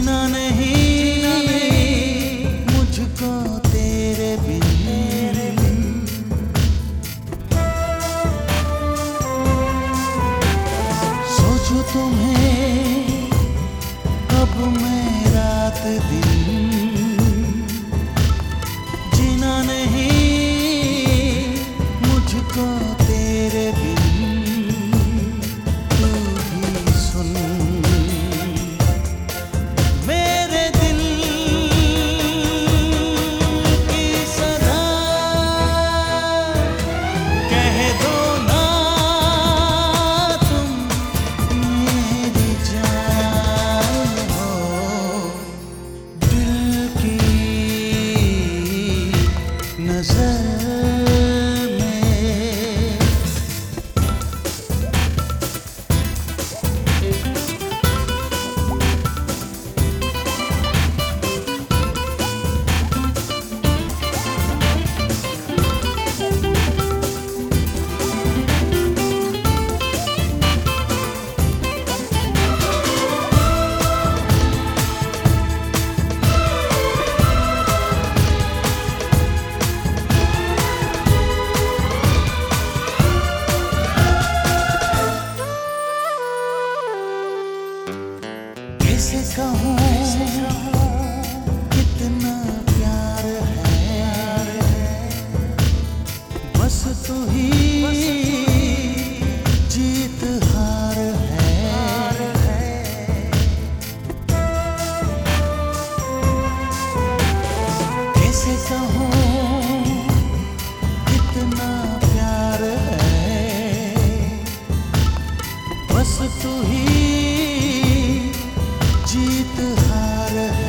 जीना नहीं मुझको तेरे बिन। सोचूं तुम्हें अब मैं रात दिन, जीना नहीं मुझको तेरे बिन। तू भी सुन मेरे दिल की सदा, कह दो ना तुम मेरी जान हो। दिल की नजर कैसे कहूँ कितना प्यार है, बस तू ही जीत हार है। कैसे कहूँ कितना प्यार है, बस तू ही जीत हार है।